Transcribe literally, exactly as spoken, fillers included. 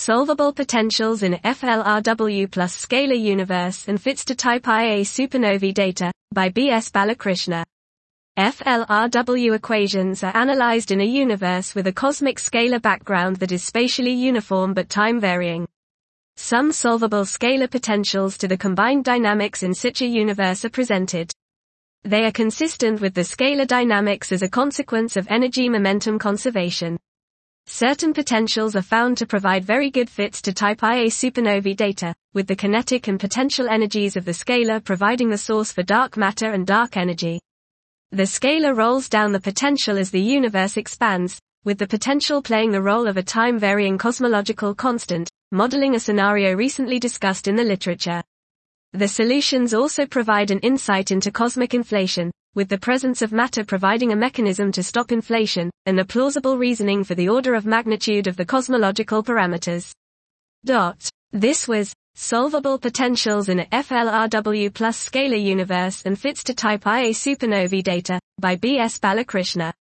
Solvable potentials in F L R W plus scalar universe and fits to type I A supernovae data, by B S Balakrishna. F L R W equations are analyzed in a universe with a cosmic scalar background that is spatially uniform but time-varying. Some solvable scalar potentials to the combined dynamics in such a universe are presented. They are consistent with the scalar dynamics as a consequence of energy-momentum conservation. Certain potentials are found to provide very good fits to type I A supernovae data, with the kinetic and potential energies of the scalar providing the source for dark matter and dark energy. The scalar rolls down the potential as the universe expands, with the potential playing the role of a time-varying cosmological constant, modeling a scenario recently discussed in the literature. The solutions also provide an insight into cosmic inflation, with the presence of matter providing a mechanism to stop inflation, and a plausible reasoning for the order of magnitude of the cosmological parameters. Dot. This was Solvable Potentials in a F L R W plus scalar universe and fits to type I A supernovae data, by B S Balakrishna.